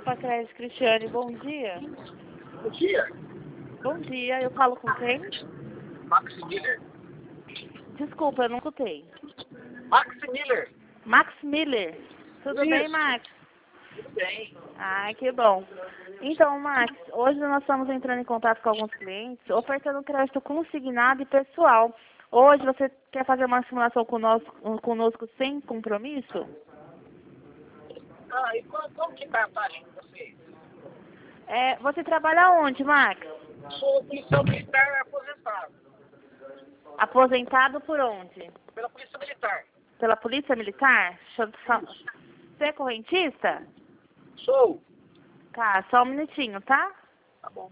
Papacrédito Cristiane, bom dia. Bom dia. Bom dia, eu falo com quem? Max Miller. Desculpa, eu não escutei. Max Miller. Max Miller. Tudo Isso. bem, Max? Tudo bem. Ai, que bom. Então, Max, hoje nós estamos entrando em contato com alguns clientes, ofertando crédito consignado e pessoal. Hoje você quer fazer uma simulação conosco sem compromisso? Ah, e como que tá a taxa de vocês? Você trabalha onde, Max? Sou policial militar aposentado. Aposentado por onde? Pela Polícia Militar. Pela Polícia Militar? Você é correntista? Sou. Tá, só um minutinho, tá? Tá bom.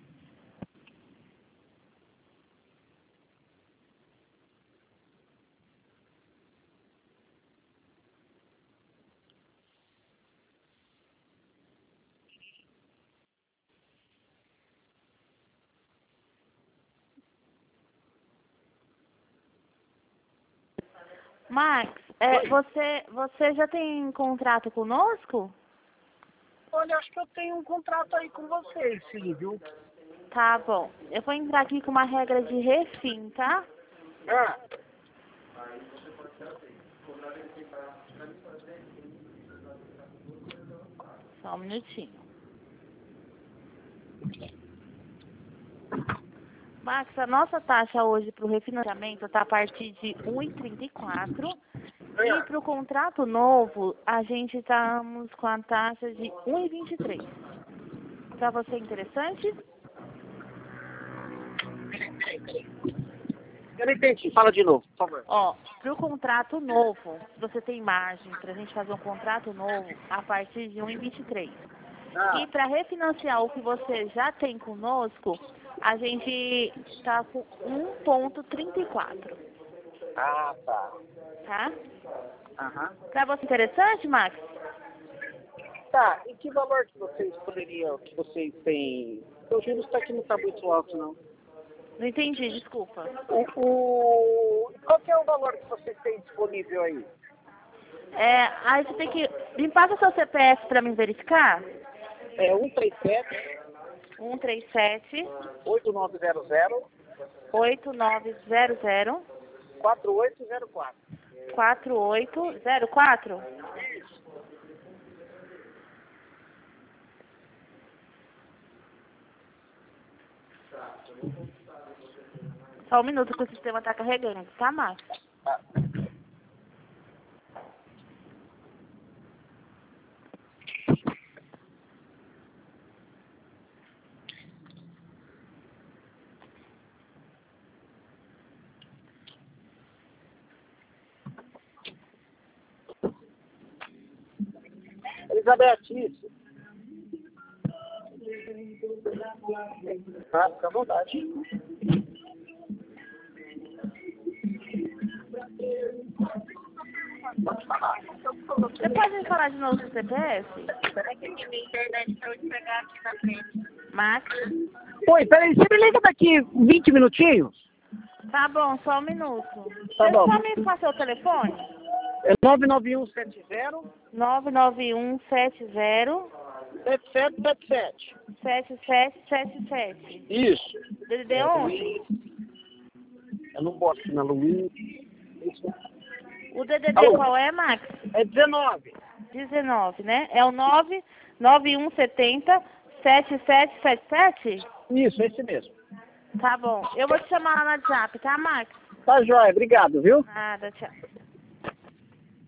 Max, você já tem contrato conosco? Olha, acho que eu tenho um contrato aí com vocês, sim, viu? Tá bom. Eu vou entrar aqui com uma regra de refim, tá? Ah, Só um minutinho. Max, a nossa taxa hoje para o refinanciamento está a partir de 1,34 e para o contrato novo a gente estamos com a taxa de 1,23. Para você é interessante? peraí. Eu não entendi. Fala de novo, por favor. Ó, para o contrato novo, você tem margem para a gente fazer um contrato novo a partir de 1,23. Ah, E para refinanciar o que você já tem conosco, a gente está com 1,34, tá. tá? Aham. Para você interessante, Max? Tá, e que valor que vocês têm? O juros aqui não está muito alto, não. Não entendi, desculpa. Qual que é o valor que vocês têm disponível aí? Aí você tem que... Me passa seu CPF para me verificar? É 137 137 8900 8900 4804. 4804. Só um minuto que o sistema está carregando, tá, Max? Ah. Elizabeth, isso. Ah, fica à vontade. Pode falar. Você pode me falar de novo do CPF? Espera que minha internet para eu pegar aqui na frente. Max? Oi, peraí, você me liga daqui 20 minutinhos? Tá bom, só um minuto. Tá Você bom. só me passa o telefone? É 99170 99170 7777. 7777. Isso. DDD 11? Eu não boto aqui na Luiz. O DDD Alô? qual é, Max? É 19. 19, né? É o 99170 7777? Isso, esse mesmo. Tá bom. Eu vou te chamar lá no WhatsApp, tá, Max? Tá jóia, obrigado, viu? Nada, tchau.